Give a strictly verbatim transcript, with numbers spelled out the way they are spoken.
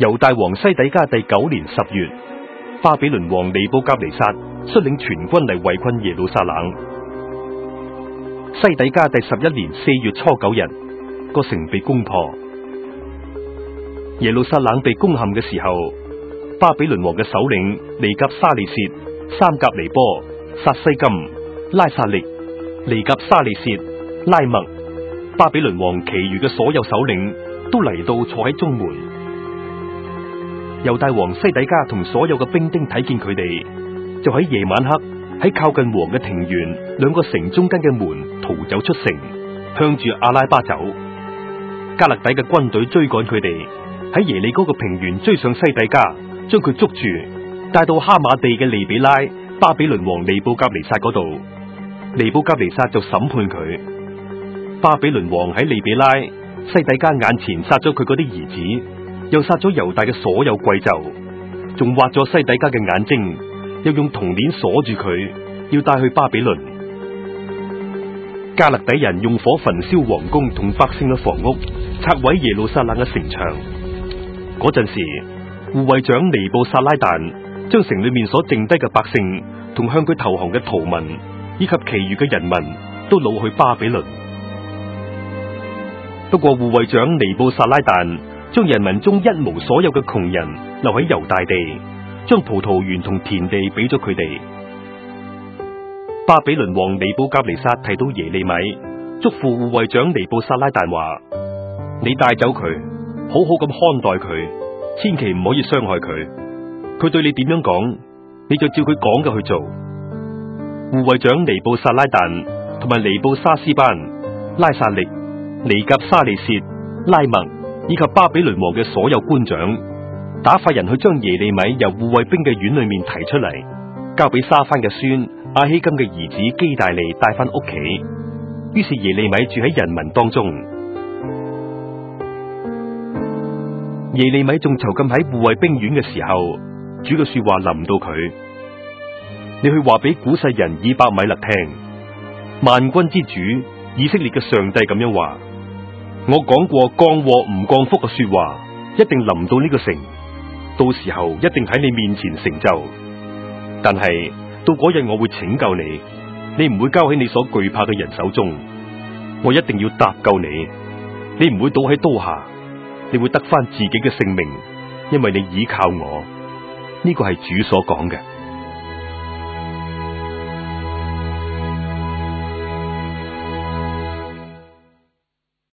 猶大王西底家第九年十月，巴比倫王尼布甲尼撒率領全軍嚟圍困耶路撒冷。西底家第十一年四月初九日，個城被攻破。耶路撒冷被攻陷嘅時候，巴比倫王嘅首領尼甲沙利薛、三甲尼波、撒西金、拉撒力、尼甲沙利薛、拉麥、巴比倫王其餘嘅所有首領都嚟到坐喺中門。猶大王西底家同所有嘅兵丁睇見佢哋，就喺夜晚黑喺靠近王嘅庭園兩個城中間嘅門逃走出城，向住阿拉巴走。加勒底嘅軍隊追趕佢哋，喺耶利哥嘅平原追上西底家，將佢捉住，帶到哈馬地嘅利比拉巴比倫王尼布甲尼撒嗰度。尼布甲尼撒就審判佢。巴比倫王喺利比拉西底家眼前殺咗佢嗰啲兒子，又殺咗猶大嘅所有貴胄，仲挖咗西底家嘅眼睛，又用銅鏈鎖住佢，要帶去巴比倫。加勒底人用火焚燒王宮同百姓嘅房屋，拆毀耶路撒冷嘅城牆。嗰陣時，護衛長尼布撒拉旦將城裏面所剩低嘅百姓同向佢投降嘅逃民以及其餘嘅人民都擄去巴比倫。不過護衛長尼布撒拉旦將人民中一無所有嘅窮人留喺猶大地，將葡萄園同田地俾咗佢哋。巴比倫王尼布甲尼撒提到耶利米，囑咐護衛長尼布撒拉旦話：你帶走佢，好好咁看待佢，千祈唔可以傷害佢。佢對你點樣講，你就照佢講嘅去做。護衛長尼布撒拉旦同埋尼布沙斯班、拉撒力、尼甲沙利薛、拉麥以及巴比倫王嘅所有官長，打發人去將耶利米由護衛兵嘅院裏面提出嚟，交俾沙番嘅孫亞希金嘅兒子基大利帶翻屋企。於是耶利米住喺人民當中。耶利米仲囚禁喺護衛兵院嘅時候，主嘅說話臨到佢：你去話俾古世人以伯米勒聽，萬軍之主以色列嘅上帝咁樣話：我講過降禍唔降福嘅說話，一定臨到呢個城，到時候一定喺你面前成就。但係到嗰日我會拯救你，你唔會交喺你所懼怕嘅人手中，我一定要搭救你，你唔會倒喺刀下，你會得翻自己嘅性命，因為你倚靠我。呢個係主所講嘅。